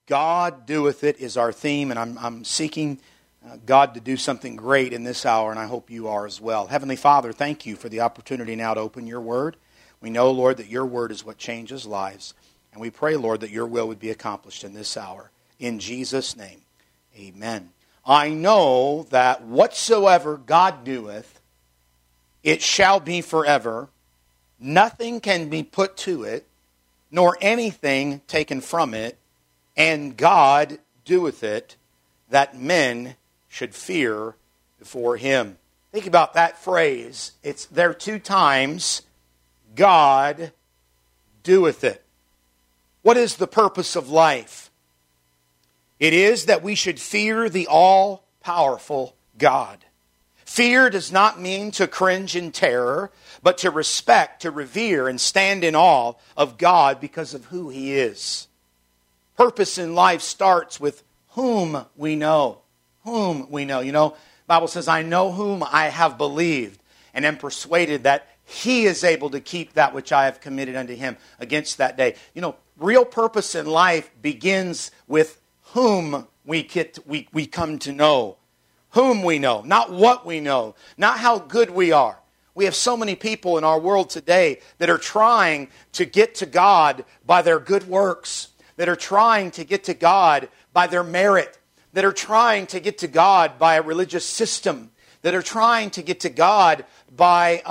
God doeth it is our theme, and I'm seeking God to do something great in this hour, and I hope you are as well. Heavenly Father, thank you for the opportunity now to open your word. We know, Lord, that your word is what changes lives, and we pray, Lord, that your will would be accomplished in this hour. In Jesus' name, amen. I know that whatsoever God doeth, it shall be forever. Nothing can be put to it, nor anything taken from it, and God doeth it, that men should fear before him. Think about that phrase. It's there 2 times. God doeth it. What is the purpose of life? It is that we should fear the all-powerful God. Fear does not mean to cringe in terror, but to respect, to revere, and stand in awe of God because of who He is. Purpose in life starts with whom we know. Whom we know. You know, the Bible says, I know whom I have believed, and am persuaded that He is able to keep that which I have committed unto Him against that day. You know, real purpose in life begins with whom we come to know. Whom we know, not what we know, not how good we are. We have so many people in our world today that are trying to get to God by their good works, that are trying to get to God by their merit, that are trying to get to God by a religious system, that are trying to get to God by,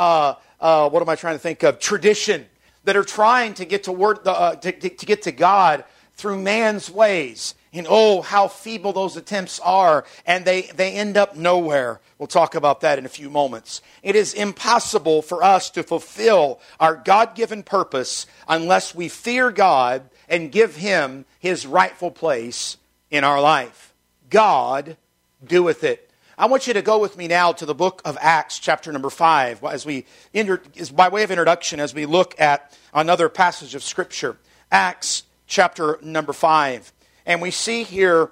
tradition, that are trying to get to get to God through man's ways. And oh, how feeble those attempts are, and they end up nowhere. We'll talk about that in a few moments. It is impossible for us to fulfill our God-given purpose unless we fear God and give Him His rightful place in our life. God doeth it. I want you to go with me now to the book of Acts, chapter number 5, by way of introduction, as we look at another passage of Scripture. Acts, chapter number 5. And we see here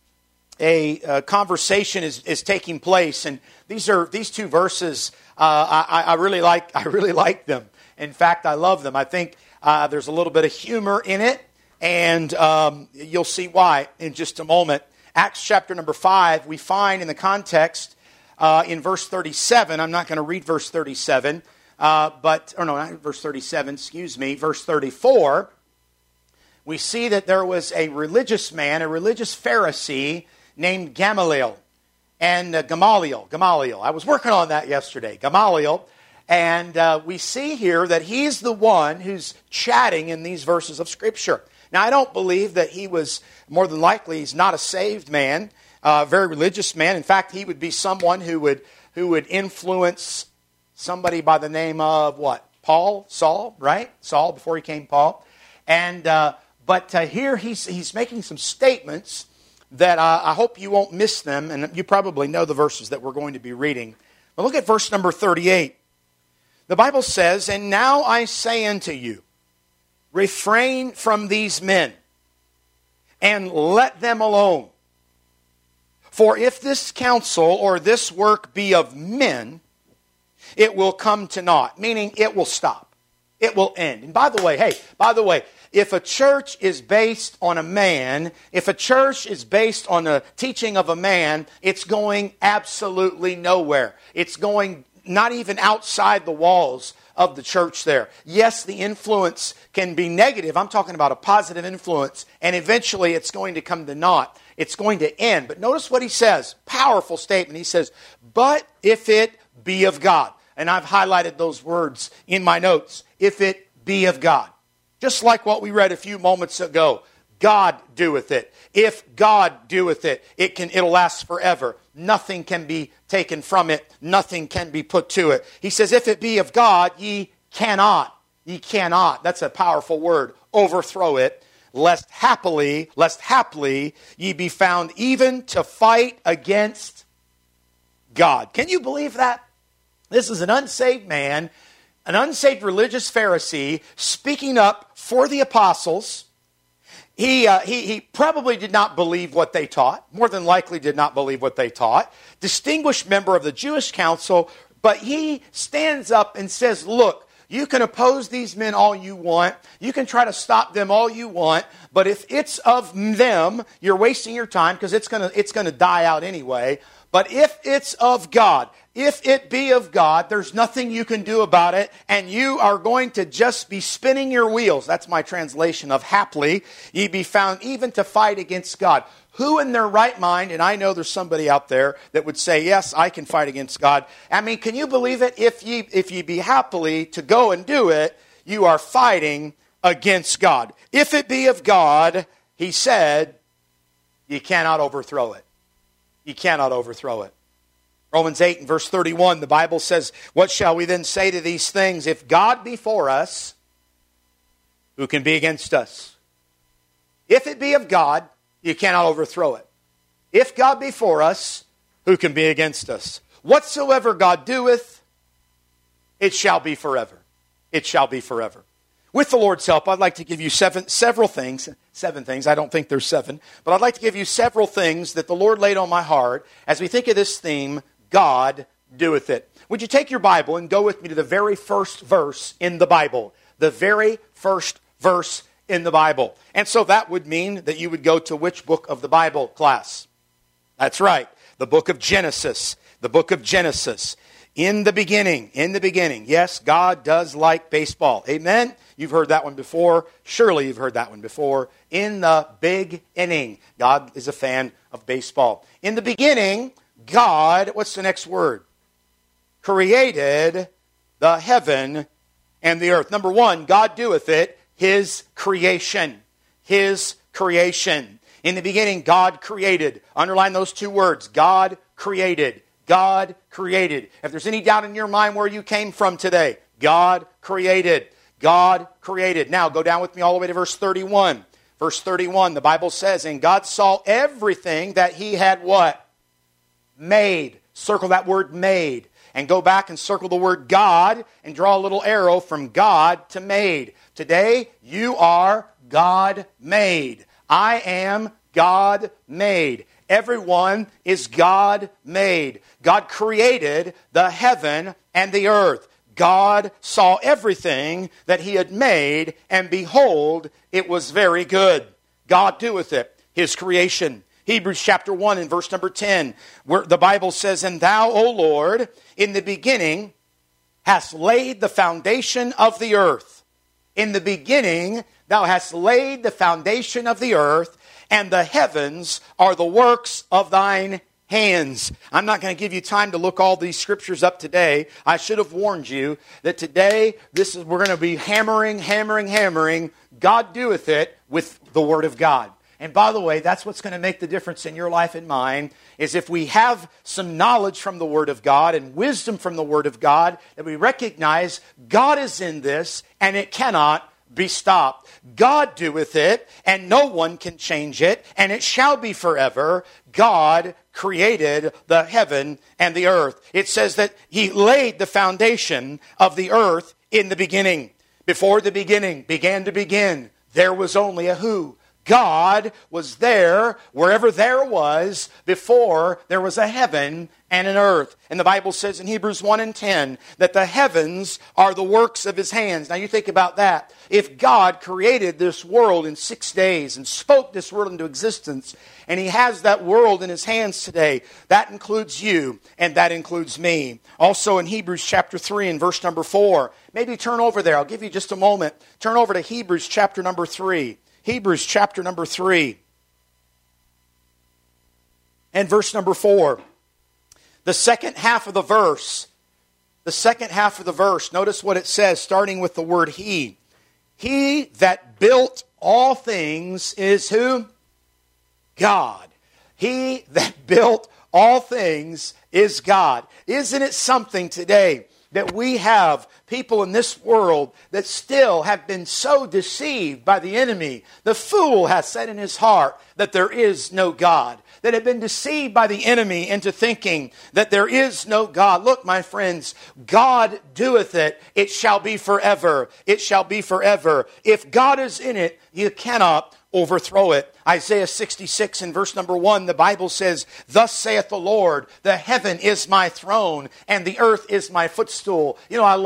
a conversation is taking place, and these 2 verses. I really like them. In fact, I love them. I think there's a little bit of humor in it, and you'll see why in just a moment. Acts chapter number 5. We find in the context in verse 37. I'm not going to read verse 37, not verse 37. Excuse me, verse 34. We see that there was a religious man, a religious Pharisee named Gamaliel. And Gamaliel. I was working on that yesterday. Gamaliel. And we see here that he's the one who's chatting in these verses of Scripture. Now, I don't believe that he was, more than likely, he's not a saved man, a very religious man. In fact, he would be someone who would influence somebody by the name of what? Saul, right? Saul, before he came Paul. And But here he's making some statements that I hope you won't miss them, and you probably know the verses that we're going to be reading. But look at verse number 38. The Bible says, And now I say unto you, refrain from these men, and let them alone. For if this counsel or this work be of men, it will come to naught. Meaning it will stop. It will end. And by the way, if a church is based on a man, if a church is based on the teaching of a man, it's going absolutely nowhere. It's going not even outside the walls of the church there. Yes, the influence can be negative. I'm talking about a positive influence. And eventually it's going to come to naught. It's going to end. But notice what he says. Powerful statement. He says, but if it be of God. And I've highlighted those words in my notes. If it be of God. Just like what we read a few moments ago. God doeth it. If God doeth it, it'll last forever. Nothing can be taken from it. Nothing can be put to it. He says, if it be of God, ye cannot. Ye cannot. That's a powerful word. Overthrow it. Lest haply ye be found even to fight against God. Can you believe that? This is an unsaved man, an unsaved religious Pharisee speaking up for the apostles. He probably did not believe what they taught. More than likely did not believe what they taught. Distinguished member of the Jewish council. But he stands up and says, look, You can oppose these men all you want. You can try to stop them all you want. But if it's of them, you're wasting your time because it's gonna die out anyway. But if it's of God, if it be of God, there's nothing you can do about it, and you are going to just be spinning your wheels. That's my translation of haply. Ye be found even to fight against God. Who in their right mind, and I know there's somebody out there that would say, yes, I can fight against God. I mean, can you believe it? If ye be happily to go and do it, you are fighting against God. If it be of God, he said, you cannot overthrow it. You cannot overthrow it. Romans 8 and verse 31, the Bible says, what shall we then say to these things? If God be for us, who can be against us? If it be of God, you cannot overthrow it. If God be for us, who can be against us? Whatsoever God doeth, it shall be forever. It shall be forever. With the Lord's help, I'd like to give you seven things. I don't think there's seven. But I'd like to give you several things that the Lord laid on my heart as we think of this theme, God doeth it. Would you take your Bible and go with me to the very first verse in the Bible? The very first verse in the Bible. And so that would mean that you would go to which book of the Bible, class? That's right, the book of Genesis. The book of Genesis. In the beginning. Yes, God does like baseball. Amen? You've heard that one before. Surely you've heard that one before. In the big inning. God is a fan of baseball. In the beginning, God, what's the next word? Created the heaven and the earth. Number one, God doeth it. His creation. His creation. In the beginning, God created. Underline those two words. God created. God created. If there's any doubt in your mind where you came from today, God created. God created. Now, go down with me all the way to verse 31. Verse 31, the Bible says, and God saw everything that he had what? Made. Circle that word made. And go back and circle the word God and draw a little arrow from God to made. Today, you are God made. I am God made. Everyone is God made. God created the heaven and the earth. God saw everything that he had made, and behold, it was very good. God doeth it, his creation. Hebrews chapter 1 and verse number 10, where the Bible says, and thou, O Lord, in the beginning hast laid the foundation of the earth. In the beginning thou hast laid the foundation of the earth, and the heavens are the works of thine hands. I'm not going to give you time to look all these scriptures up today. I should have warned you that today we're going to be hammering. God doeth it with the Word of God. And by the way, that's what's going to make the difference in your life and mine, is if we have some knowledge from the Word of God and wisdom from the Word of God, that we recognize God is in this and it cannot be stopped. God doeth it, and no one can change it, and it shall be forever. God created the heaven and the earth. It says that he laid the foundation of the earth in the beginning. Before the beginning began to begin, there was only a who. God was there wherever there was before there was a heaven and an earth. And the Bible says in Hebrews 1 and 10 that the heavens are the works of his hands. Now you think about that. If God created this world in 6 days and spoke this world into existence, and he has that world in his hands today, that includes you and that includes me. Also in Hebrews chapter 3 and verse number 4. Maybe turn over there. I'll give you just a moment. Turn over to Hebrews chapter number 3. Hebrews chapter number 3 and verse number 4. The second half of the verse, notice what it says, starting with the word he. He that built all things is who? God. He that built all things is God. Isn't it something today that we have people in this world that still have been so deceived by the enemy? The fool has said in his heart that there is no God. That have been deceived by the enemy into thinking that there is no God. Look, my friends, God doeth it. It shall be forever. It shall be forever. If God is in it, you cannot overthrow it. Isaiah 66 and verse number 1, the Bible says, "Thus saith the Lord, the heaven is my throne, and the earth is my footstool." You know,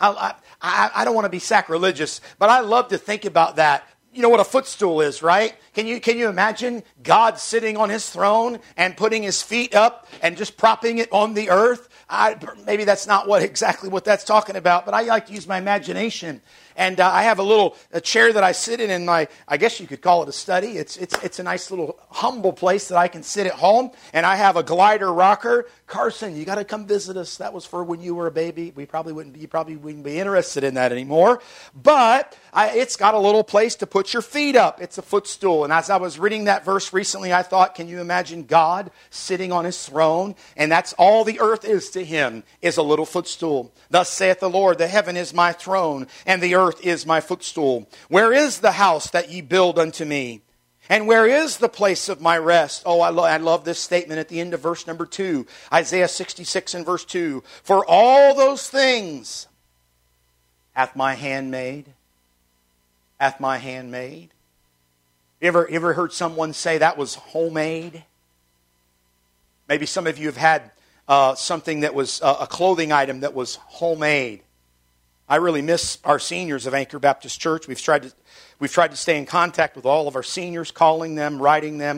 I don't want to be sacrilegious, but I love to think about that. You know what a footstool is, right? Can you imagine God sitting on his throne and putting his feet up and just propping it on the earth? Maybe that's not exactly what that's talking about, but I like to use my imagination. And I have a chair that I sit in I guess you could call it a study. It's a nice little humble place that I can sit at home. And I have a glider rocker. Carson, you got to come visit us. That was for when you were a baby. You probably wouldn't be interested in that anymore. But it's got a little place to put your feet up. It's a footstool. And as I was reading that verse recently, I thought, can you imagine God sitting on his throne? And that's all the earth is to him, is a little footstool. Thus saith the Lord, the heaven is my throne, and the earth is my footstool. Where is the house that ye build unto me? And where is the place of my rest? Oh, I love this statement at the end of verse number 2. Isaiah 66 and verse 2. For all those things hath my hand made. Hath my hand made. You ever heard someone say that was homemade? Maybe some of you have had something that was a clothing item that was homemade. I really miss our seniors of Anchor Baptist Church. We've tried to stay in contact with all of our seniors, calling them, writing them,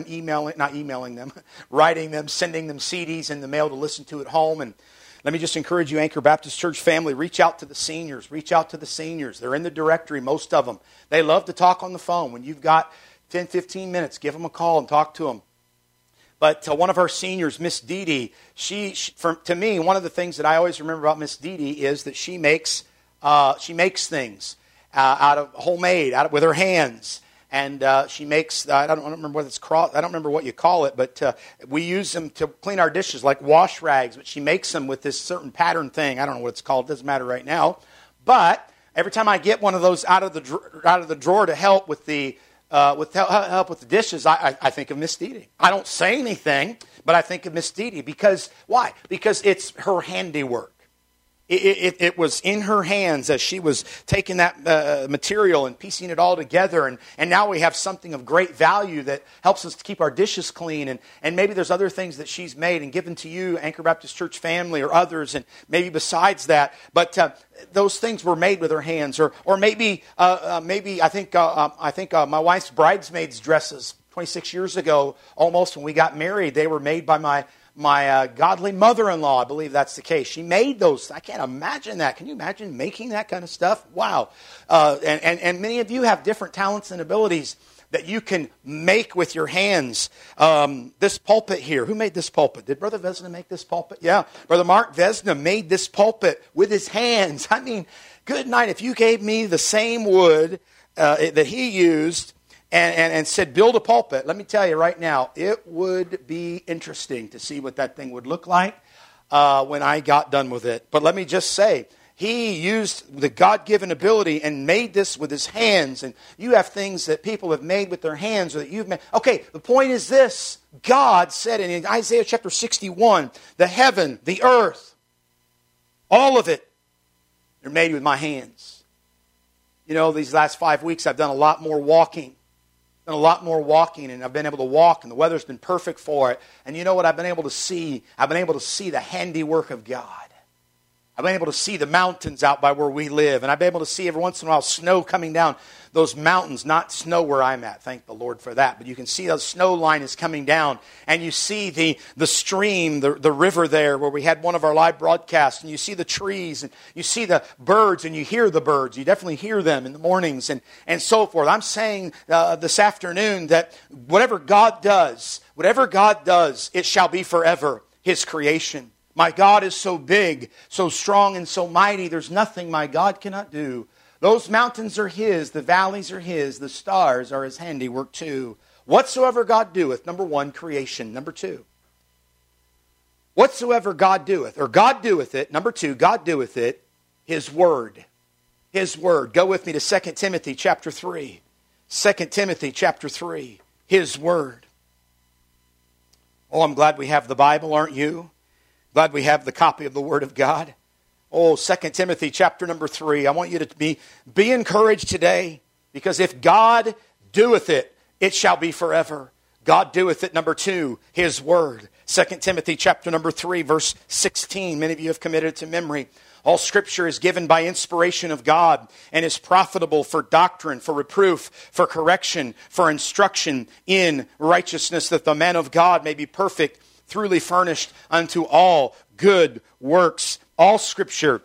writing them, sending them CDs in the mail to listen to at home. And let me just encourage you, Anchor Baptist Church family, reach out to the seniors. Reach out to the seniors. They're in the directory, most of them. They love to talk on the phone. When you've got 10, 15 minutes, give them a call and talk to them. But one of our seniors, Miss Dee Dee, to me, one of the things that I always remember about Miss Dee Dee is that she makes things out of homemade, with her hands, and she makes. I don't remember what it's called. I don't remember what you call it, but we use them to clean our dishes, like wash rags. But she makes them with this certain pattern thing. I don't know what it's called. It doesn't matter right now. But every time I get one of those out of the drawer to help with the help with the dishes, I think of Miss Dee Dee. I don't say anything, but I think of Miss Dee Dee. Because why? Because it's her handiwork. It was in her hands as she was taking that material and piecing it all together. And now we have something of great value that helps us to keep our dishes clean. And maybe there's other things that she's made and given to you, Anchor Baptist Church family, or others, and maybe besides that. But those things were made with her hands. Or maybe I think my wife's bridesmaids' dresses 26 years ago, almost when we got married, they were made by my godly mother-in-law. I believe that's the case. She made those. I can't imagine that. Can you imagine making that kind of stuff? Wow. And many of you have different talents and abilities that you can make with your hands. This pulpit here. Who made this pulpit? Did Brother Vesna make this pulpit? Yeah. Brother Mark Vesna made this pulpit with his hands. I mean, good night. If you gave me the same wood that he used and said, build a pulpit, let me tell you right now, it would be interesting to see what that thing would look like when I got done with it. But let me just say, he used the God-given ability and made this with his hands. And you have things that people have made with their hands or that you've made. Okay, the point is this. God said in Isaiah chapter 61, the heaven, the earth, all of it, they're made with my hands. You know, these last 5 weeks I've done a lot more walking. And I've been able to walk, and the weather's been perfect for it. And you know what I've been able to see? I've been able to see the handiwork of God. I've been able to see the mountains out by where we live. And I've been able to see every once in a while snow coming down those mountains. Not snow where I'm at, thank the Lord for that. But you can see the snow line is coming down. And you see the stream, the river there where we had one of our live broadcasts. And you see the trees, and you see the birds, and you hear the birds. You definitely hear them in the mornings and so forth. I'm saying this afternoon that whatever God does, it shall be forever His creation. My God is so big, so strong, and so mighty, there's nothing my God cannot do. Those mountains are His, the valleys are His, the stars are His handiwork too. Whatsoever God doeth, number one, creation. Number two, whatsoever God doeth, or God doeth it. Number two, God doeth it, His Word. His Word. Go with me to 2 Timothy chapter 3. 2 Timothy chapter 3. His Word. Oh, I'm glad we have the Bible, aren't you? Glad we have the copy of the Word of God. Oh, 2 Timothy chapter number 3. I want you to be encouraged today, because if God doeth it, it shall be forever. God doeth it. Number 2, His Word. 2 Timothy chapter number 3, verse 16. Many of you have committed it to memory. All Scripture is given by inspiration of God and is profitable for doctrine, for reproof, for correction, for instruction in righteousness, that the man of God may be perfect, truly furnished unto all good works. All Scripture,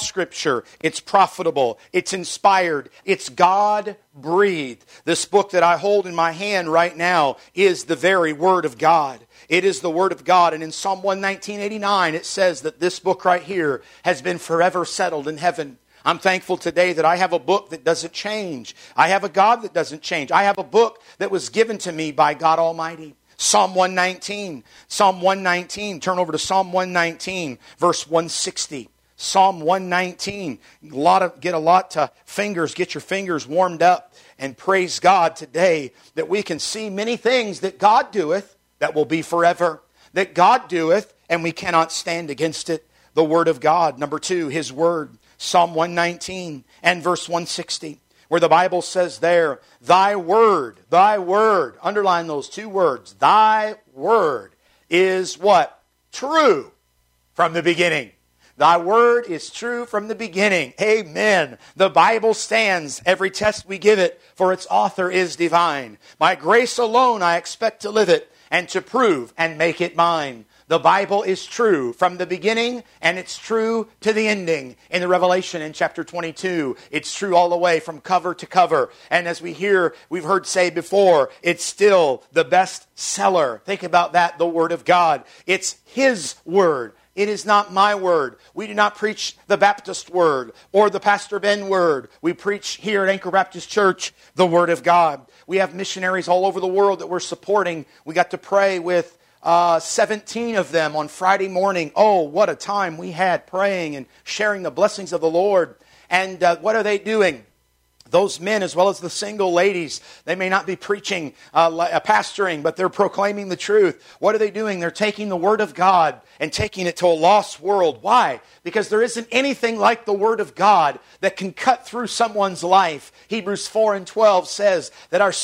it's profitable, it's inspired, it's God-breathed. This book that I hold in my hand right now is the very Word of God. It is the Word of God. And in Psalm 119:89, it says that this book right here has been forever settled in heaven. I'm thankful today that I have a book that doesn't change. I have a God that doesn't change. I have a book that was given to me by God Almighty. Psalm 119. Psalm 119. Turn over to Psalm 119, verse 160. Psalm 119. Get a lot to fingers. Get your fingers warmed up. And praise God today that we can see many things that God doeth that will be forever. That God doeth and we cannot stand against it. The Word of God. Number 2, His Word. Psalm 119 and verse 160. Where the Bible says there, Thy Word, underline those 2 words. Thy Word is what? True from the beginning. Thy Word is true from the beginning. Amen. The Bible stands every test we give it, for its author is divine. By grace alone I expect to live it, and to prove and make it mine. The Bible is true from the beginning, and it's true to the ending. In the Revelation in chapter 22, it's true all the way from cover to cover. And as we've heard say before, it's still the best seller. Think about that, the Word of God. It's His Word. It is not my word. We do not preach the Baptist word or the Pastor Ben word. We preach here at Anchor Baptist Church the Word of God. We have missionaries all over the world that we're supporting. We got to pray with 17 of them on Friday morning. Oh, what a time we had praying and sharing the blessings of the Lord. And what are they doing? Those men, as well as the single ladies, they may not be preaching, pastoring, but they're proclaiming the truth. What are they doing? They're taking the Word of God and taking it to a lost world. Why? Because there isn't anything like the Word of God that can cut through someone's life. Hebrews 4:12 says that our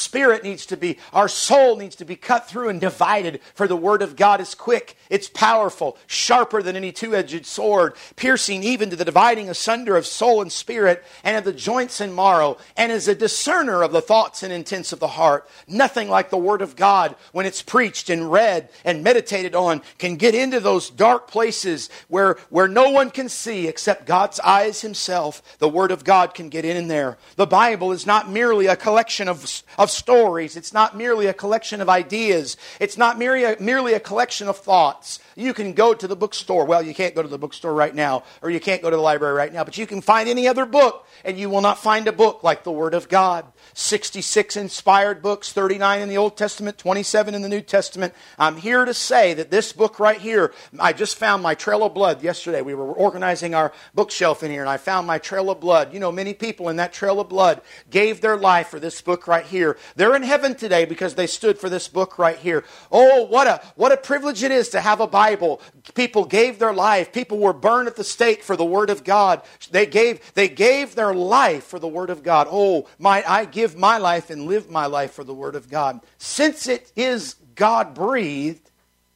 soul needs to be cut through and divided, for the Word of God is quick, it's powerful, sharper than any two-edged sword, piercing even to the dividing asunder of soul and spirit, and of the joints and marrow, and is a discerner of the thoughts and intents of the heart. Nothing like the Word of God, when it's preached and read and meditated on, can get into those dark places where no one can see except God's eyes Himself. The Word of God can get in there. The Bible is not merely a collection of stories. It's not merely a collection of ideas. It's not merely a collection of thoughts. You can go to the bookstore. Well, you can't go to the bookstore right now, or you can't go to the library right now, but you can find any other book, and you will not find a book like the Word of God. 66 inspired books, 39 in the Old Testament, 27 in the New Testament. I'm here to say that this book right here, I just found my trail of blood yesterday. We were organizing our bookshelf in here, and I found my trail of blood. You know, many people in that trail of blood gave their life for this book right here. They're in heaven today because they stood for this book right here. Oh, what a privilege it is to have a Bible. People gave their life. People were burned at the stake for the Word of God. They gave their life for the Word of God. Oh, might I give my life and live my life for the Word of God. Since it is God-breathed,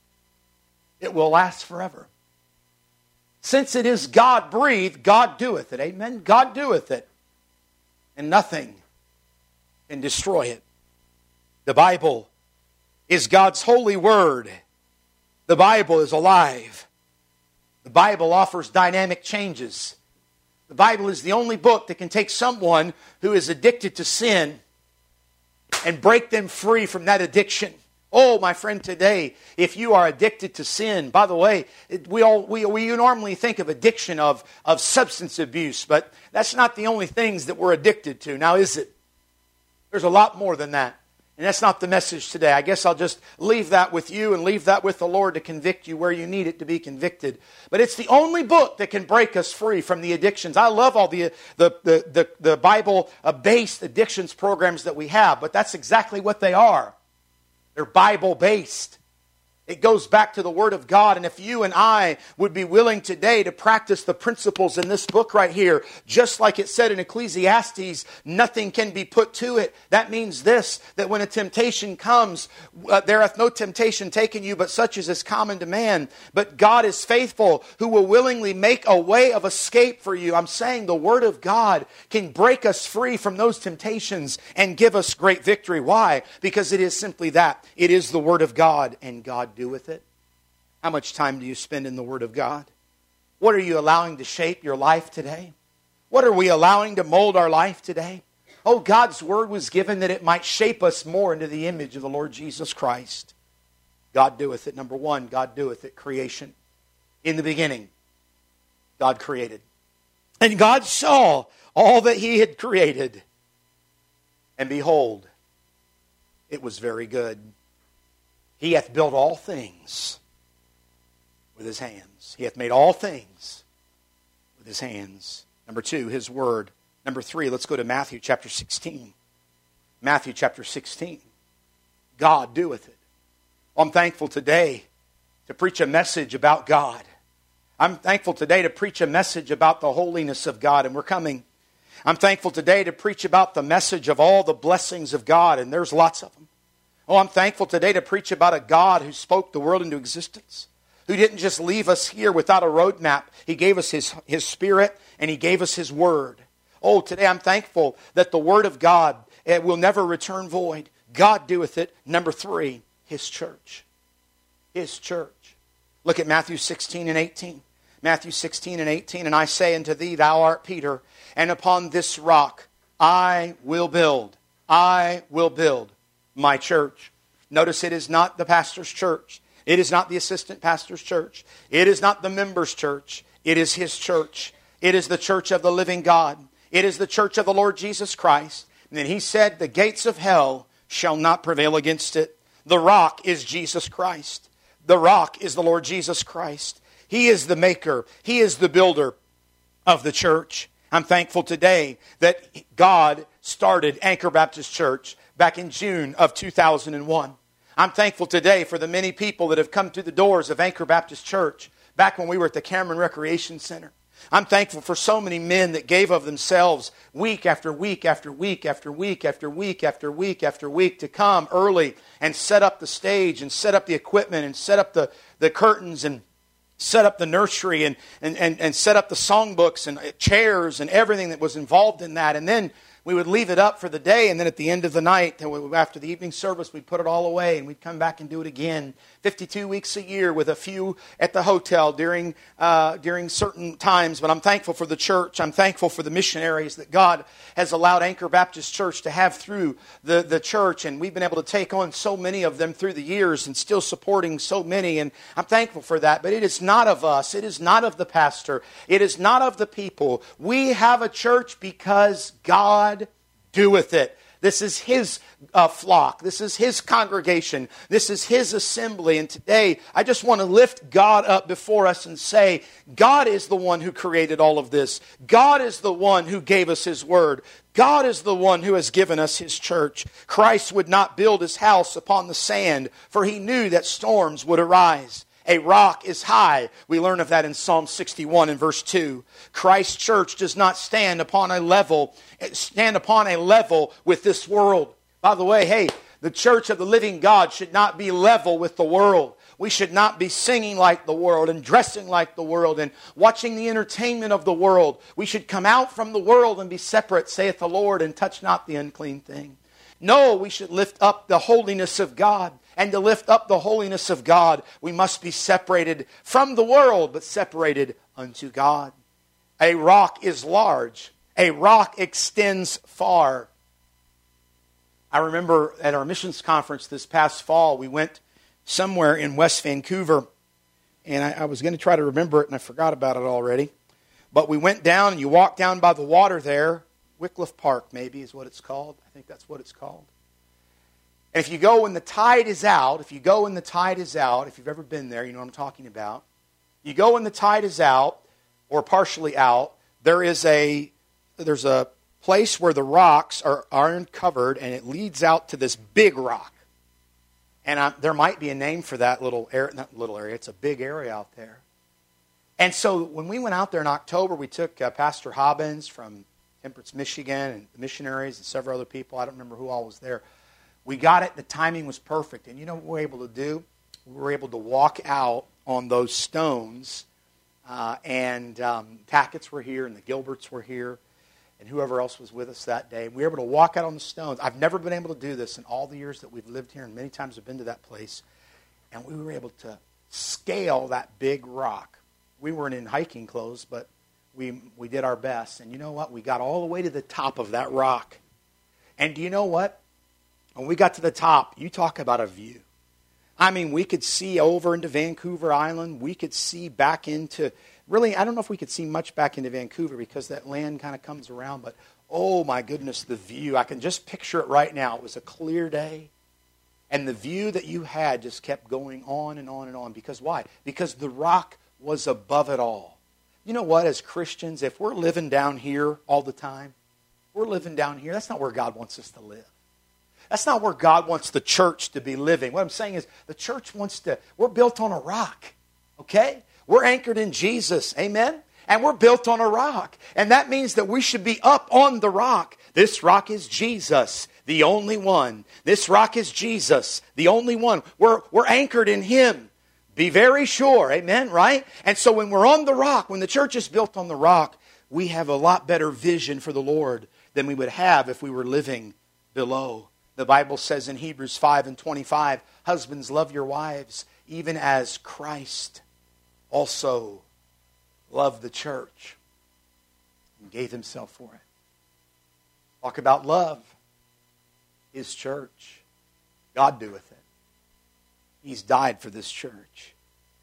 it will last forever. Since it is God-breathed, God doeth it. Amen? God doeth it. And nothing can destroy it. The Bible is God's holy Word. The Bible is alive. The Bible offers dynamic changes. The Bible is the only book that can take someone who is addicted to sin and break them free from that addiction. Oh, my friend, today, if you are addicted to sin, by the way, we normally think of addiction of substance abuse, but that's not the only things that we're addicted to. Now, is it? There's a lot more than that. And that's not the message today. I guess I'll just leave that with you and leave that with the Lord to convict you where you need it to be convicted. But it's the only book that can break us free from the addictions. I love all the Bible-based addictions programs that we have, but that's exactly what they are. They're Bible-based. It goes back to the Word of God. And if you and I would be willing today to practice the principles in this book right here, just like it said in Ecclesiastes, nothing can be put to it. That means this, that when a temptation comes, there hath no temptation taken you, but such as is common to man. But God is faithful, who will willingly make a way of escape for you. I'm saying the Word of God can break us free from those temptations and give us great victory. Why? Because it is simply that. It is the Word of God, and God with it. How much time do you spend in the Word of God? What are you allowing to shape your life today? What are we allowing to mold our life today? Oh, God's Word was given that it might shape us more into the image of the Lord Jesus Christ. God doeth it. Number one, God doeth it. Creation. In the beginning, God created. And God saw all that He had created. And behold, it was very good. He hath built all things with His hands. He hath made all things with His hands. Number two, His Word. Number three, let's go to Matthew chapter 16. Matthew chapter 16. God doeth it. Well, I'm thankful today to preach a message about God. I'm thankful today to preach a message about the holiness of God, and we're coming. I'm thankful today to preach about the message of all the blessings of God, and there's lots of them. Oh, I'm thankful today to preach about a God who spoke the world into existence, who didn't just leave us here without a roadmap. He gave us His Spirit, and He gave us His Word. Oh, today I'm thankful that the Word of God, it will never return void. God doeth it. Number three, His church. His church. Look at Matthew 16 and 18. Matthew 16 and 18, and I say unto thee, thou art Peter, and upon this rock I will build my church. Notice it is not the pastor's church. It is not the assistant pastor's church. It is not the member's church. It is His church. It is the church of the living God. It is the church of the Lord Jesus Christ. And then He said, the gates of hell shall not prevail against it. The rock is Jesus Christ. The rock is the Lord Jesus Christ. He is the maker. He is the builder of the church. I'm thankful today that God started Anchor Baptist Church back in June of 2001. I'm thankful today for the many people that have come through the doors of Anchor Baptist Church back when we were at the Cameron Recreation Center. I'm thankful for so many men that gave of themselves week after week after week after week after week after week after week to come early and set up the stage and set up the equipment and set up the curtains and set up the nursery and set up the songbooks and chairs and everything that was involved in that. And then we would leave it up for the day, and then at the end of the night, after the evening service, we'd put it all away, and we'd come back and do it again. 52 weeks a year with a few at the hotel during certain times. But I'm thankful for the church. I'm thankful for the missionaries that God has allowed Anchor Baptist Church to have through the church, and we've been able to take on so many of them through the years and still supporting so many, and I'm thankful for that. But it is not of us. It is not of the pastor. It is not of the people. We have a church because God doeth it. This is His flock. This is His congregation. This is His assembly. And today, I just want to lift God up before us and say, God is the one who created all of this. God is the one who gave us His Word. God is the one who has given us His church. Christ would not build His house upon the sand, for He knew that storms would arise. A rock is high. We learn of that in Psalm 61 and verse 2. Christ's church does not stand upon a level with this world. By the way, hey, the church of the living God should not be level with the world. We should not be singing like the world and dressing like the world and watching the entertainment of the world. We should come out from the world and be separate, saith the Lord, and touch not the unclean thing. No, we should lift up the holiness of God. And to lift up the holiness of God, we must be separated from the world, but separated unto God. A rock is large. A rock extends far. I remember at our missions conference this past fall, we went somewhere in West Vancouver, and I was going to try to remember it, and I forgot about it already. But we went down, and you walk down by the water there. Wycliffe Park, maybe, is what it's called. I think that's what it's called. And if you go when the tide is out, if you've ever been there, you know what I'm talking about. You go when the tide is out, or partially out, there's a place where the rocks are uncovered, and it leads out to this big rock. And there might be a name for that little area. Not little area. It's a big area out there. And so when we went out there in October, we took Pastor Hobbins from Temperance, Michigan, and the missionaries and several other people. I don't remember who all was there. We got it. The timing was perfect. And you know what we were able to do? We were able to walk out on those stones. Tackett's were here, and the Gilberts were here, and whoever else was with us that day. We were able to walk out on the stones. I've never been able to do this in all the years that we've lived here, and many times I've been to that place. And we were able to scale that big rock. We weren't in hiking clothes, but we did our best. And you know what? We got all the way to the top of that rock. And do you know what? When we got to the top, you talk about a view. I mean, we could see over into Vancouver Island. We could see back into, really, I don't know if we could see much back into Vancouver because that land kind of comes around. But, oh my goodness, the view. I can just picture it right now. It was a clear day. And the view that you had just kept going on and on and on. Because why? Because the rock was above it all. You know what? As Christians, if we're living down here all the time, we're living down here. That's not where God wants us to live. That's not where God wants the church to be living. What I'm saying is the church we're built on a rock, okay? We're anchored in Jesus, amen? And we're built on a rock. And that means that we should be up on the rock. This rock is Jesus, the only one. This rock is Jesus, the only one. We're anchored in Him. Be very sure, amen, right? And so when we're on the rock, when the church is built on the rock, we have a lot better vision for the Lord than we would have if we were living below. The Bible says in Hebrews 5:25, husbands, love your wives, even as Christ also loved the church and gave Himself for it. Talk about love. His church. God doeth it. He's died for this church.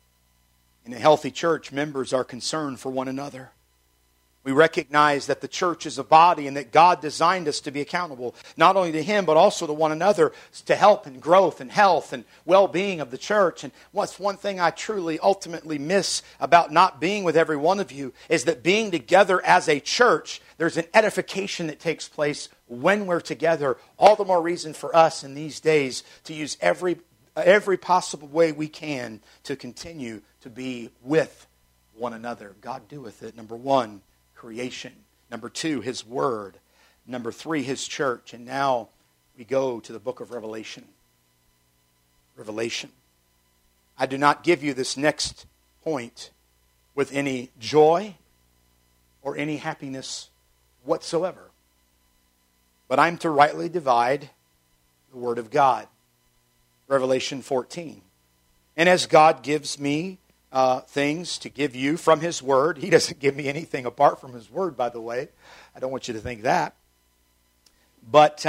In a healthy church, members are concerned for one another. We recognize that the church is a body and that God designed us to be accountable, not only to Him, but also to one another, to help in growth and health and well-being of the church. And what's one thing I truly, ultimately miss about not being with every one of you is that being together as a church, there's an edification that takes place when we're together. All the more reason for us in these days to use every possible way we can to continue to be with one another. God doeth it. Number one, creation. Number two, His Word. Number three, His church. And now we go to the book of Revelation. Revelation. I do not give you this next point with any joy or any happiness whatsoever. But I'm to rightly divide the Word of God. Revelation 14. And as God gives me things to give you from His Word. He doesn't give me anything apart from His Word, by the way. I don't want you to think that. But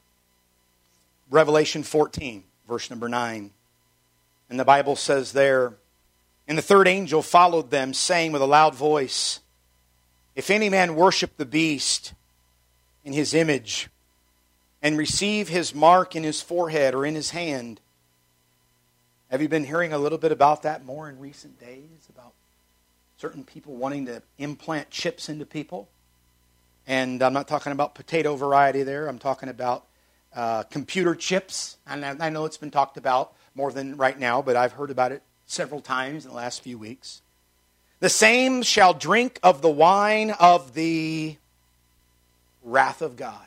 Revelation 14, verse number 9. And the Bible says there, and the third angel followed them, saying with a loud voice, if any man worship the beast in his image, and receive his mark in his forehead or in his hand. Have you been hearing a little bit about that more in recent days? About certain people wanting to implant chips into people? And I'm not talking about potato variety there. I'm talking about computer chips. And I know it's been talked about more than right now, but I've heard about it several times in the last few weeks. The same shall drink of the wine of the wrath of God,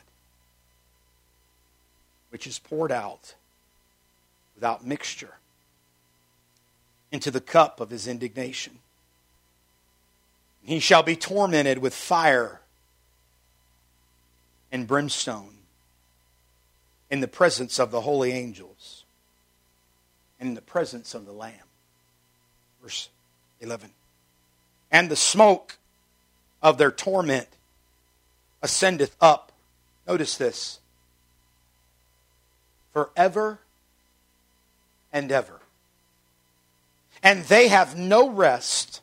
which is poured out without mixture into the cup of His indignation. He shall be tormented with fire and brimstone in the presence of the holy angels and in the presence of the Lamb. Verse 11. And the smoke of their torment ascendeth up. Notice this. Forever and ever. And they have no rest,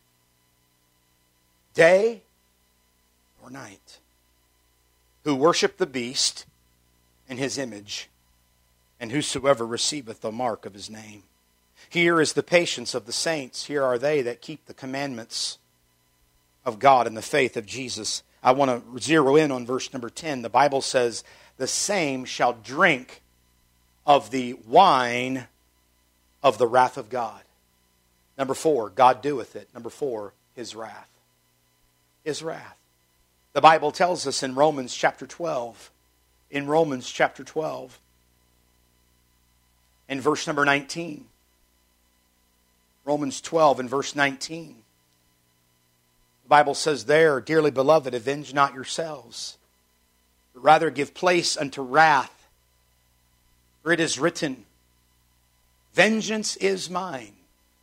day or night, who worship the beast and his image, and whosoever receiveth the mark of his name. Here is the patience of the saints. Here are they that keep the commandments of God and the faith of Jesus. I want to zero in on verse number 10. The Bible says, the same shall drink of the wine of the wrath of God. Number 4, God doeth it. Number 4, His wrath. His wrath. The Bible tells us in Romans chapter 12, in Romans chapter 12, in verse number 19. Romans 12 and verse 19. The Bible says there, "Dearly beloved, avenge not yourselves, but rather give place unto wrath. For it is written, Vengeance is mine,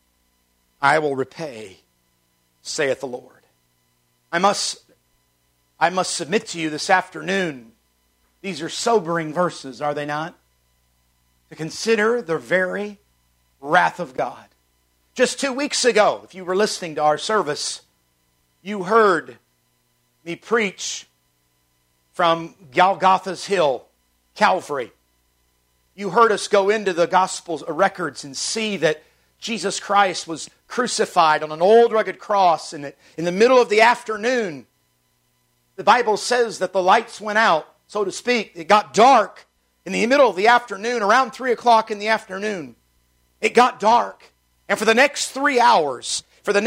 I will repay, saith the Lord." I must submit to you this afternoon, these are sobering verses, are they not? To consider the very wrath of God. Just 2 weeks ago, if you were listening to our service, you heard me preach from Golgotha's Hill, Calvary. You heard us go into the Gospel records and see that Jesus Christ was crucified on an old rugged cross, and in the middle of the afternoon, the Bible says that the lights went out, so to speak. It got dark in the middle of the afternoon, around 3 o'clock in the afternoon. It got dark. And for the next 3 hours,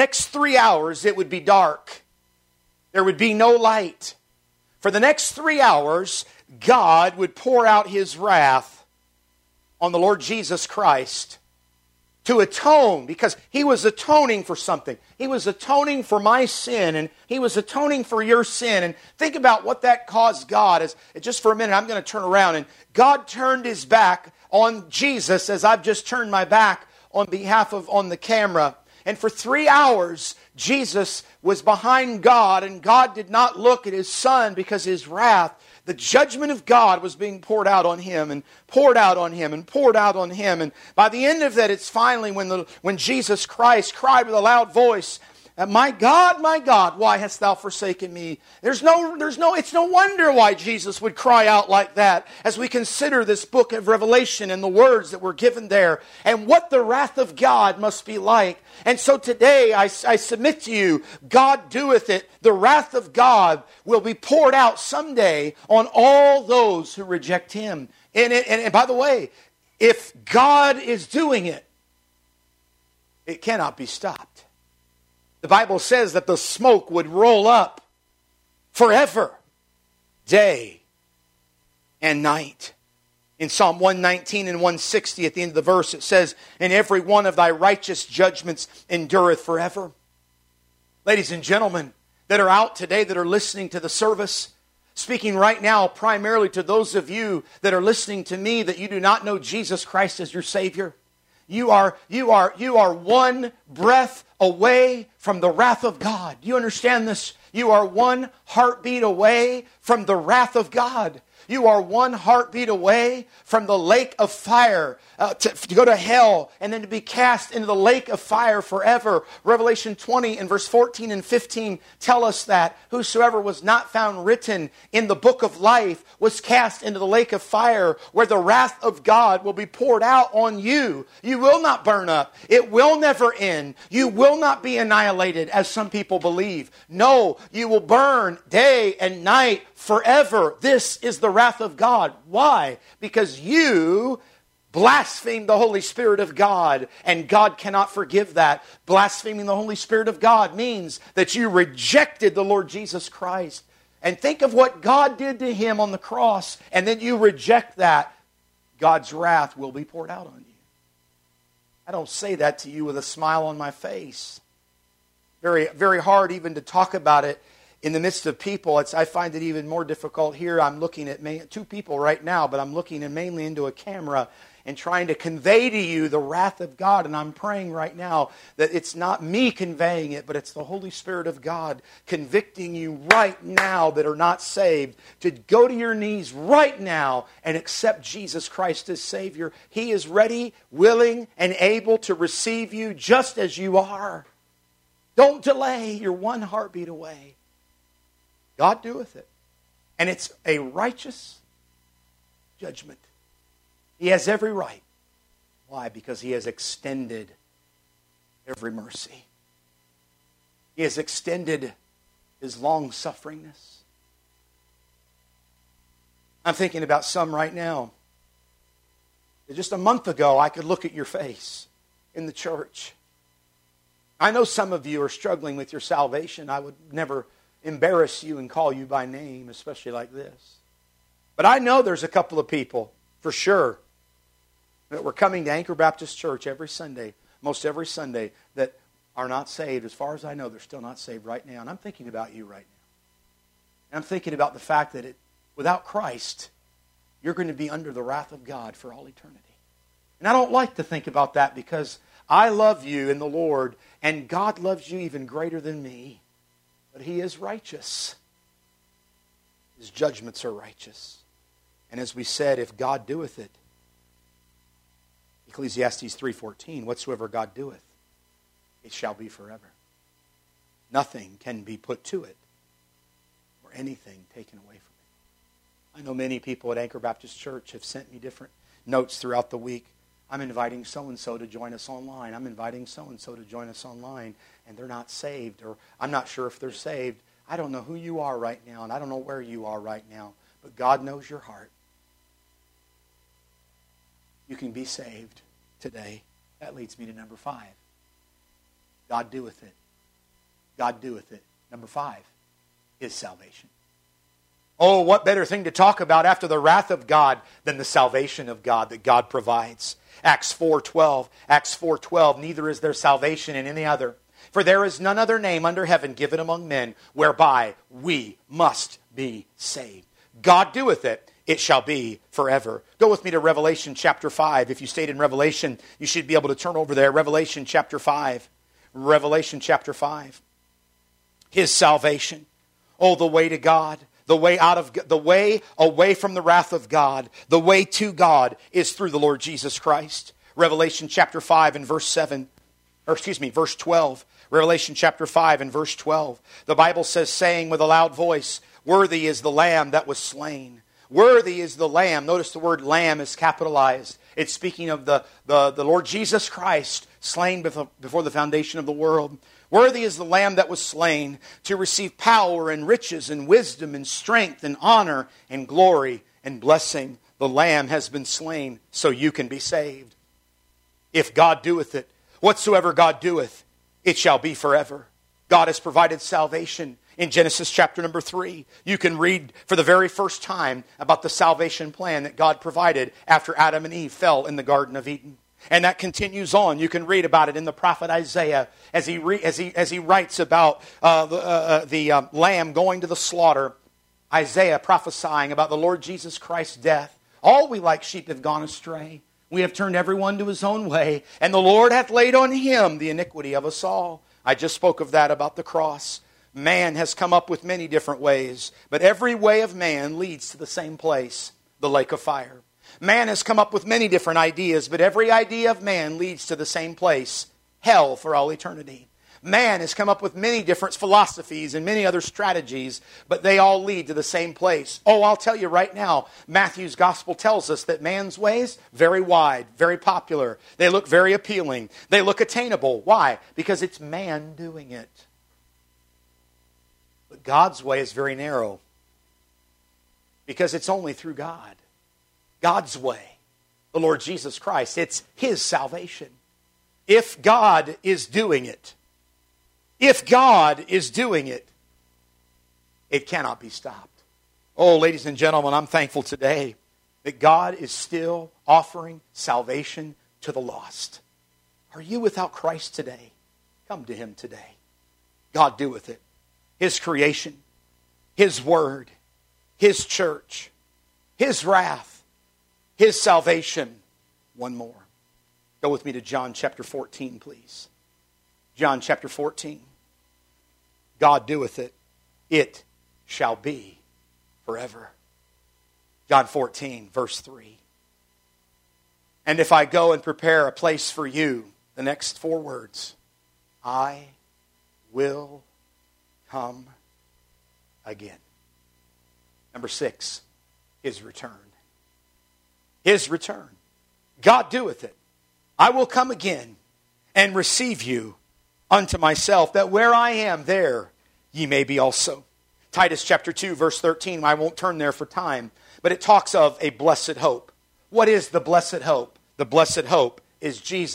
it would be dark. There would be no light. For the next 3 hours, God would pour out His wrath on the Lord Jesus Christ to atone, because He was atoning for something. He was atoning for my sin, and He was atoning for your sin. And think about what that caused God. Just for a minute, I'm going to turn around. And God turned His back on Jesus as I've just turned my back on the camera. And for 3 hours, Jesus was behind God, and God did not look at His Son because His wrath, the judgment of God, was being poured out on Him and poured out on Him and poured out on Him. And by the end of that, it's finally when Jesus Christ cried with a loud voice, my God, why hast thou forsaken me?" It's no wonder why Jesus would cry out like that as we consider this book of Revelation and the words that were given there and what the wrath of God must be like. And so today I submit to you, God doeth it. The wrath of God will be poured out someday on all those who reject Him. And by the way, if God is doing it, it cannot be stopped. The Bible says that the smoke would roll up forever, day and night. In Psalm 119 and 160 at the end of the verse, it says, "And every one of thy righteous judgments endureth forever." Ladies and gentlemen that are out today, that are listening to the service, speaking right now primarily to those of you that are listening to me that you do not know Jesus Christ as your Savior. You are one breath away from the wrath of God. Do you understand this? You are one heartbeat away from the wrath of God. You are one heartbeat away from the lake of fire, to go to hell and then to be cast into the lake of fire forever. Revelation 20 and verse 14 and 15 tell us that whosoever was not found written in the book of life was cast into the lake of fire, where the wrath of God will be poured out on you. You will not burn up. It will never end. You will not be annihilated as some people believe. No, you will burn day and night forever. This is the wrath of God. Why? Because you blasphemed the Holy Spirit of God, and God cannot forgive that. Blaspheming the Holy Spirit of God means that you rejected the Lord Jesus Christ. And think of what God did to Him on the cross, and then you reject that. God's wrath will be poured out on you. I don't say that to you with a smile on my face. Very, very hard even to talk about it in the midst of people. I find it even more difficult here. I'm looking at two people right now, but I'm looking mainly into a camera and trying to convey to you the wrath of God. And I'm praying right now that it's not me conveying it, but it's the Holy Spirit of God convicting you right now that are not saved to go to your knees right now and accept Jesus Christ as Savior. He is ready, willing, and able to receive you just as you are. Don't delay. You're one heartbeat away. God doeth it. And it's a righteous judgment. He has every right. Why? Because He has extended every mercy. He has extended His long-sufferingness. I'm thinking about some right now. Just a month ago, I could look at your face. in the church. I know some of you are struggling with your salvation. I would never embarrass you and call you by name, especially like this. But I know there's a couple of people, for sure, that were coming to Anchor Baptist Church every Sunday, most every Sunday, that are not saved. As far as I know, they're still not saved right now. And I'm thinking about you right now. And I'm thinking about the fact that without Christ, you're going to be under the wrath of God for all eternity. And I don't like to think about that because I love you in the Lord, and God loves you even greater than me. But He is righteous. His judgments are righteous. And as we said, if God doeth it, Ecclesiastes 3:14, whatsoever God doeth, it shall be forever. Nothing can be put to it, or anything taken away from it. I know many people at Anchor Baptist Church have sent me different notes throughout the week. I'm inviting so-and-so to join us online. I'm inviting so-and-so to join us online, and they're not saved, or I'm not sure if they're saved. I don't know who you are right now, and I don't know where you are right now, but God knows your heart. You can be saved today. That leads me to number 5. God doeth it. God doeth it. Number 5 is salvation. Oh, what better thing to talk about after the wrath of God than the salvation of God that God provides. Acts 4:12. Acts 4:12. Neither is there salvation in any other. For there is none other name under heaven given among men whereby we must be saved. God doeth it. It shall be forever. Go with me to Revelation chapter 5. If you stayed in Revelation, you should be able to turn over there. Revelation chapter 5. Revelation chapter 5. His salvation. Oh, the way to God. The way away from the wrath of God, the way to God is through the Lord Jesus Christ. Revelation chapter 5 and verse 12. Revelation chapter 5 and verse 12. The Bible says, saying with a loud voice, worthy is the Lamb that was slain. Worthy is the Lamb. Notice the word Lamb is capitalized. It's speaking of the Lord Jesus Christ slain before the foundation of the world. Worthy is the Lamb that was slain to receive power and riches and wisdom and strength and honor and glory and blessing. The Lamb has been slain so you can be saved. If God doeth it, whatsoever God doeth, it shall be forever. God has provided salvation. In Genesis chapter number 3, you can read for the very first time about the salvation plan that God provided after Adam and Eve fell in the Garden of Eden. And that continues on. You can read about it in the prophet Isaiah as he writes about the lamb going to the slaughter. Isaiah prophesying about the Lord Jesus Christ's death. All we like sheep have gone astray. We have turned everyone to his own way, and the Lord hath laid on him the iniquity of us all. I just spoke of that about the cross. Man has come up with many different ways, but every way of man leads to the same place, the lake of fire. Man has come up with many different ideas, but every idea of man leads to the same place, hell for all eternity. Man has come up with many different philosophies and many other strategies, but they all lead to the same place. Oh, I'll tell you right now, Matthew's gospel tells us that man's ways, very wide, very popular. They look very appealing. They look attainable. Why? Because it's man doing it. But God's way is very narrow, because it's only through God. God's way, the Lord Jesus Christ. It's His salvation. If God is doing it, it cannot be stopped. Oh, ladies and gentlemen, I'm thankful today that God is still offering salvation to the lost. Are you without Christ today? Come to Him today. God doeth it. His creation, His word, His church, His wrath, His salvation. One more. Go with me to John chapter 14, please. John chapter 14. God doeth it. It shall be forever. John 14, verse 3. And if I go and prepare a place for you, the next 4 words, I will come again. Number 6, His return. His return. God doeth it. I will come again and receive you unto myself, that where I am, there ye may be also. Titus chapter 2, verse 13. I won't turn there for time, but it talks of a blessed hope. What is the blessed hope? The blessed hope is Jesus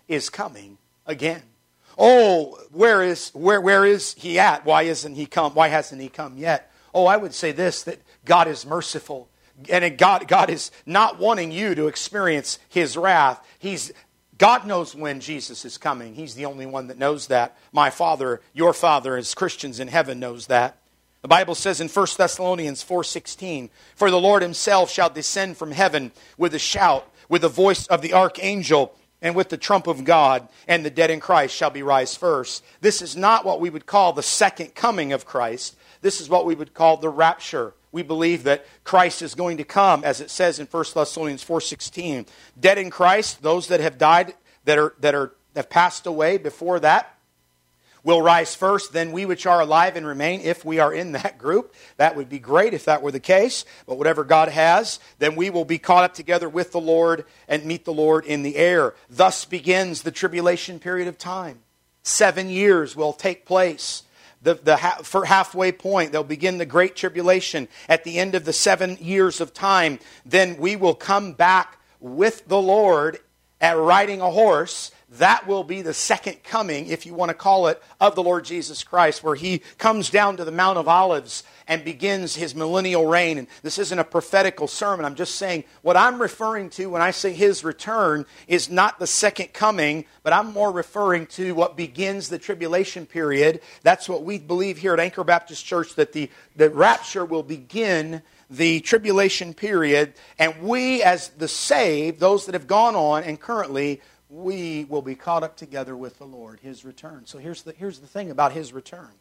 is coming again. Oh, where is he at? Why hasn't he come yet? Oh, I would say this, that God is merciful. And God is not wanting you to experience His wrath. God knows when Jesus is coming. He's the only one that knows that. My Father, your Father, as Christians in heaven, knows that. The Bible says in 1 Thessalonians 4:16, "For the Lord Himself shall descend from heaven with a shout, with the voice of the archangel, and with the trump of God, and the dead in Christ shall be raised first." This is not what we would call the second coming of Christ. This is what we would call the rapture. We believe that Christ is going to come, as it says in 1 Thessalonians 4:16. Dead in Christ, those that have died, that have passed away before that, will rise first. Then we which are alive and remain, if we are in that group. That would be great if that were the case. But whatever God has, then we will be caught up together with the Lord and meet the Lord in the air. Thus begins the tribulation period of time. 7 years will take place. For halfway point, they'll begin the Great Tribulation. At the end of the 7 years of time, then we will come back with the Lord at riding a horse. That will be the second coming, if you want to call it, of the Lord Jesus Christ, where He comes down to the Mount of Olives and begins His millennial reign. And this isn't a prophetical sermon. I'm just saying what I'm referring to when I say His return is not the second coming, but I'm more referring to what begins the tribulation period. That's what we believe here at Anchor Baptist Church, that the rapture will begin the tribulation period. And we, as the saved, those that have gone on and currently, we will be caught up together with the Lord, His return. So here's the thing about His return.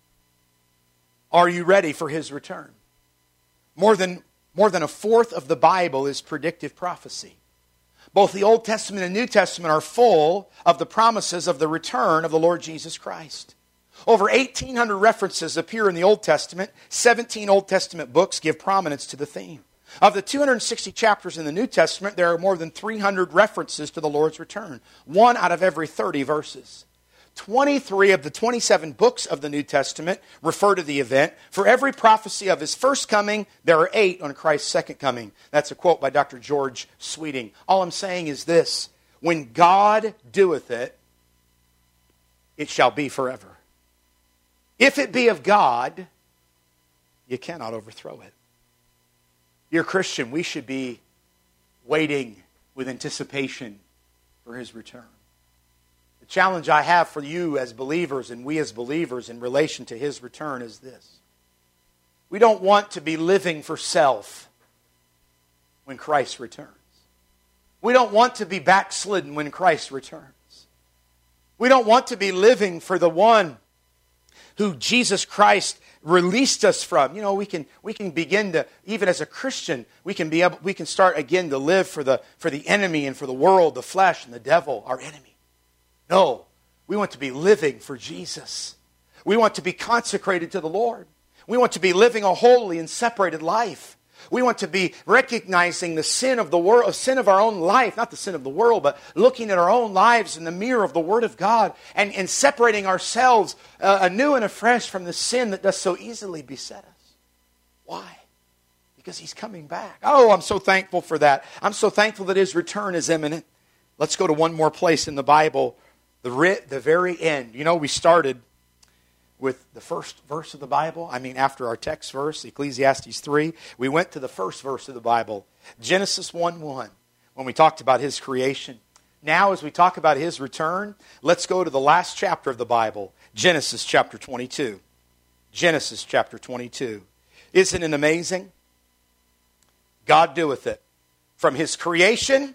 Are you ready for His return? More than a fourth of the Bible is predictive prophecy. Both the Old Testament and New Testament are full of the promises of the return of the Lord Jesus Christ. Over 1,800 references appear in the Old Testament. 17 Old Testament books give prominence to the theme. Of the 260 chapters in the New Testament, there are more than 300 references to the Lord's return. 1 out of every 30 verses. 23 of the 27 books of the New Testament refer to the event. For every prophecy of His first coming, there are 8 on Christ's second coming. That's a quote by Dr. George Sweeting. All I'm saying is this: when God doeth it, it shall be forever. If it be of God, you cannot overthrow it. Dear Christian, we should be waiting with anticipation for His return. The challenge I have for you as believers and we as believers in relation to His return is this: we don't want to be living for self when Christ returns. We don't want to be backslidden when Christ returns. We don't want to be living for the one who Jesus Christ released us from. You know, we can begin to, even as a Christian, we can start again to live for the enemy and for the world, the flesh and the devil, our enemy. No, we want to be living for Jesus. We want to be consecrated to the Lord. We want to be living a holy and separated life. We want to be recognizing the sin of the world, sin of our own life, not the sin of the world, but looking at our own lives in the mirror of the Word of God and separating ourselves anew and afresh from the sin that does so easily beset us. Why? Because He's coming back. Oh, I'm so thankful for that. I'm so thankful that His return is imminent. Let's go to one more place in the Bible, the very end. You know, we started with the first verse of the Bible. After our text verse, Ecclesiastes 3, we went to the first verse of the Bible, Genesis 1:1, when we talked about His creation. Now, as we talk about His return, let's go to the last chapter of the Bible, Genesis chapter 22. Genesis chapter 22. Isn't it amazing? God doeth it. From His creation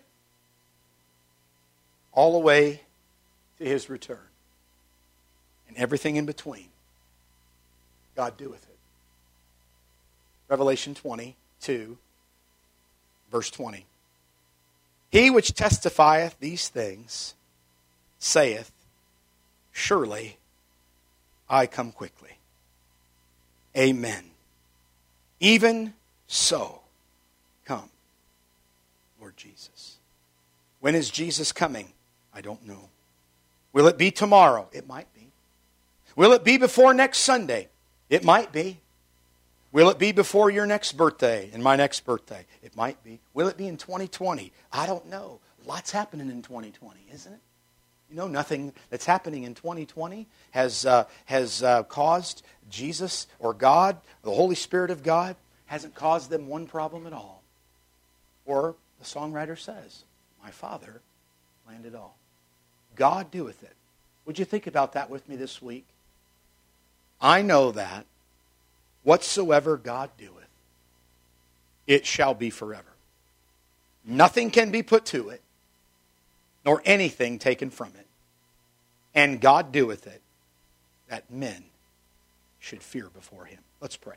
all the way to His return. And everything in between. God doeth it. Revelation 22, verse 20. He which testifieth these things saith, surely I come quickly. Amen. Even so, come, Lord Jesus. When is Jesus coming? I don't know. Will it be tomorrow? It might be. Will it be before next Sunday? It might be. Will it be before your next birthday and my next birthday? It might be. Will it be in 2020? I don't know. Lots happening in 2020, isn't it? You know, nothing that's happening in 2020 has caused Jesus or God, the Holy Spirit of God, hasn't caused them one problem at all. Or the songwriter says, my Father planned it all. God doeth it. Would you think about that with me this week? I know that whatsoever God doeth, it shall be forever. Nothing can be put to it, nor anything taken from it. And God doeth it, that men should fear before Him. Let's pray.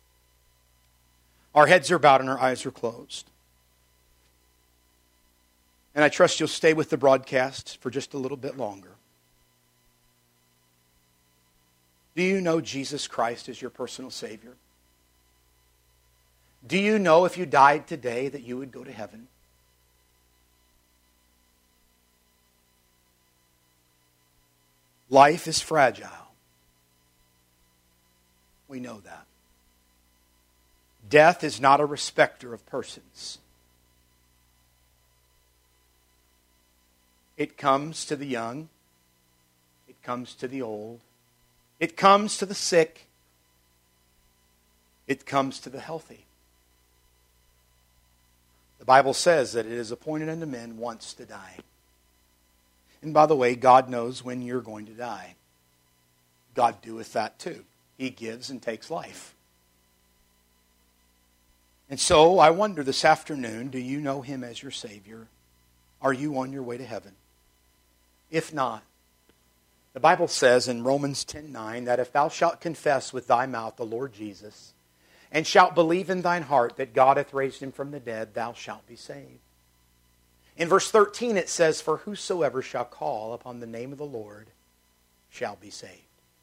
Our heads are bowed and our eyes are closed. And I trust you'll stay with the broadcast for just a little bit longer. Do you know Jesus Christ as your personal Savior? Do you know if you died today that you would go to heaven? Life is fragile. We know that. Death is not a respecter of persons. It comes to the young. It comes to the old. It comes to the sick. It comes to the healthy. The Bible says that it is appointed unto men once to die. And by the way, God knows when you're going to die. God doeth that too. He gives and takes life. And so I wonder this afternoon, do you know Him as your Savior? Are you on your way to heaven? If not, the Bible says in Romans 10:9 that if thou shalt confess with thy mouth the Lord Jesus, and shalt believe in thine heart that God hath raised Him from the dead, thou shalt be saved. In verse 13 it says, for whosoever shall call upon the name of the Lord shall be saved.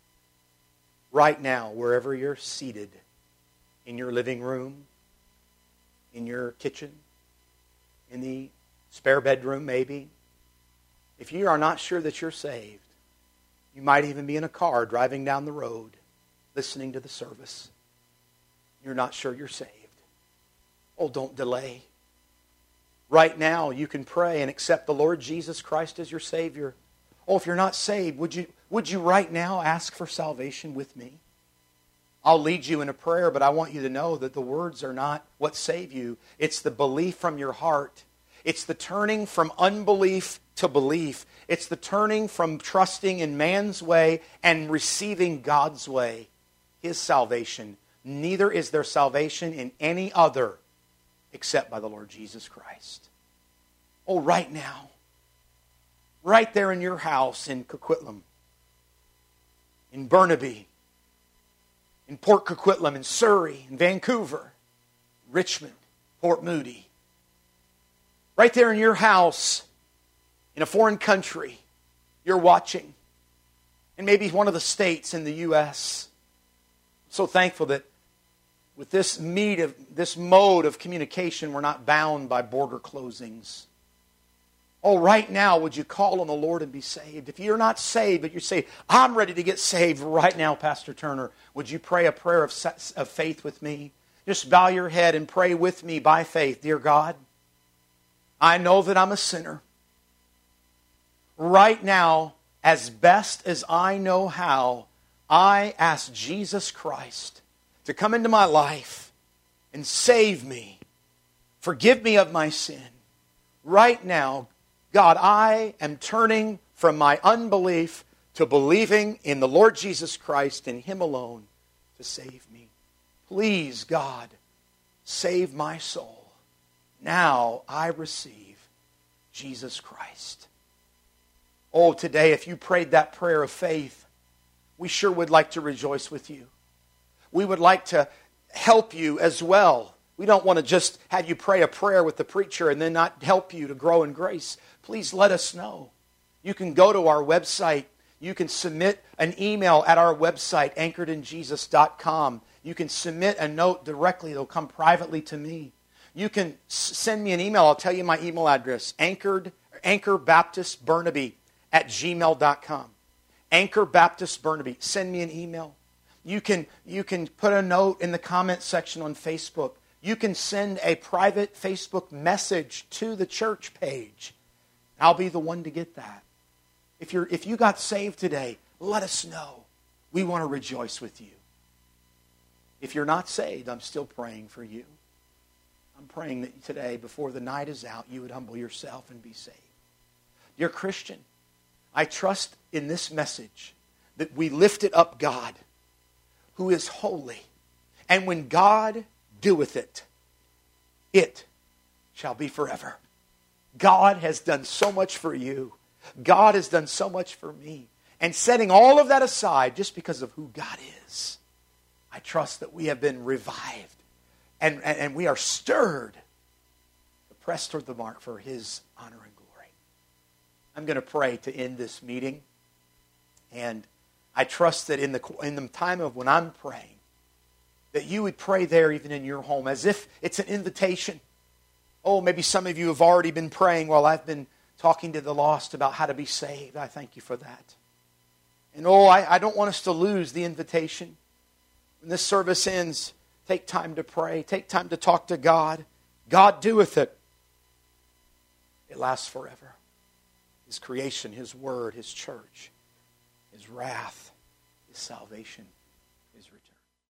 Right now, wherever you're seated, in your living room, in your kitchen, in the spare bedroom maybe, if you are not sure that you're saved, you might even be in a car driving down the road, listening to the service. You're not sure you're saved. Oh, don't delay. Right now, you can pray and accept the Lord Jesus Christ as your Savior. Oh, if you're not saved, would you right now ask for salvation with me? I'll lead you in a prayer, but I want you to know that the words are not what save you. It's the belief from your heart. It's the turning from unbelief to belief. It's the turning from trusting in man's way and receiving God's way, His salvation. Neither is there salvation in any other except by the Lord Jesus Christ. Oh, right now, right there in your house in Coquitlam, in Burnaby, in Port Coquitlam, in Surrey, in Vancouver, Richmond, Port Moody. Right there in your house, in a foreign country, you're watching. And maybe one of the states in the U.S. So thankful that with this mode of communication, we're not bound by border closings. Oh, right now, would you call on the Lord and be saved? If you're not saved, but you say, I'm ready to get saved right now, Pastor Turner, would you pray a prayer of faith with me? Just bow your head and pray with me by faith. Dear God, I know that I'm a sinner. Right now, as best as I know how, I ask Jesus Christ to come into my life and save me. Forgive me of my sin. Right now, God, I am turning from my unbelief to believing in the Lord Jesus Christ and Him alone to save me. Please, God, save my soul. Now I receive Jesus Christ. Oh, today, if you prayed that prayer of faith, we sure would like to rejoice with you. We would like to help you as well. We don't want to just have you pray a prayer with the preacher and then not help you to grow in grace. Please let us know. You can go to our website. You can submit an email at our website, anchoredinjesus.com. You can submit a note directly. It'll come privately to me. You can send me an email. I'll tell you my email address, anchorbaptistburnaby@gmail.com. Anchor Baptist Burnaby. Send me an email. You can put a note in the comment section on Facebook. You can send a private Facebook message to the church page. I'll be the one to get that. If you got saved today, let us know. We want to rejoice with you. If you're not saved, I'm still praying for you. I'm praying that today, before the night is out, you would humble yourself and be saved. Dear Christian, I trust in this message that we lifted up God, who is holy. And when God doeth it, it shall be forever. God has done so much for you. God has done so much for me. And setting all of that aside just because of who God is, I trust that we have been revived and we are stirred to press toward the mark for His honor and glory. I'm going to pray to end this meeting. And I trust that in the time of when I'm praying, that you would pray there even in your home as if it's an invitation. Oh, maybe some of you have already been praying while I've been talking to the lost about how to be saved. I thank you for that. And I don't want us to lose the invitation. When this service ends, take time to pray. Take time to talk to God. God doeth it. It lasts forever. His creation, His word, His church, His wrath, His salvation.